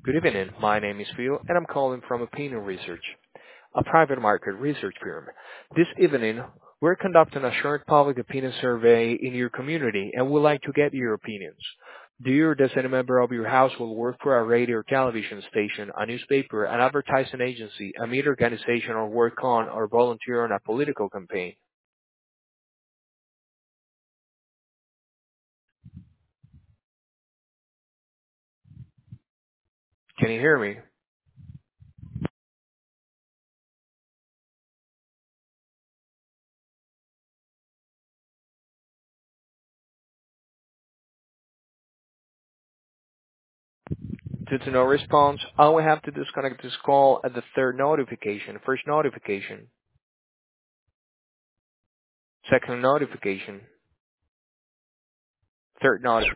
Good evening. My name is Phil, and I'm calling from Opinion Research, a private market research firm. This evening, we're conducting a short public opinion survey in your community, and we'd like to get your opinions. Do you or does any member of your household work for a radio or television station, a newspaper, an advertising agency, a media organization, or work on or volunteer on a political campaign? Can you hear me? Due to no response, I will have to disconnect this call at the third notification. First notification, second notification, third notification.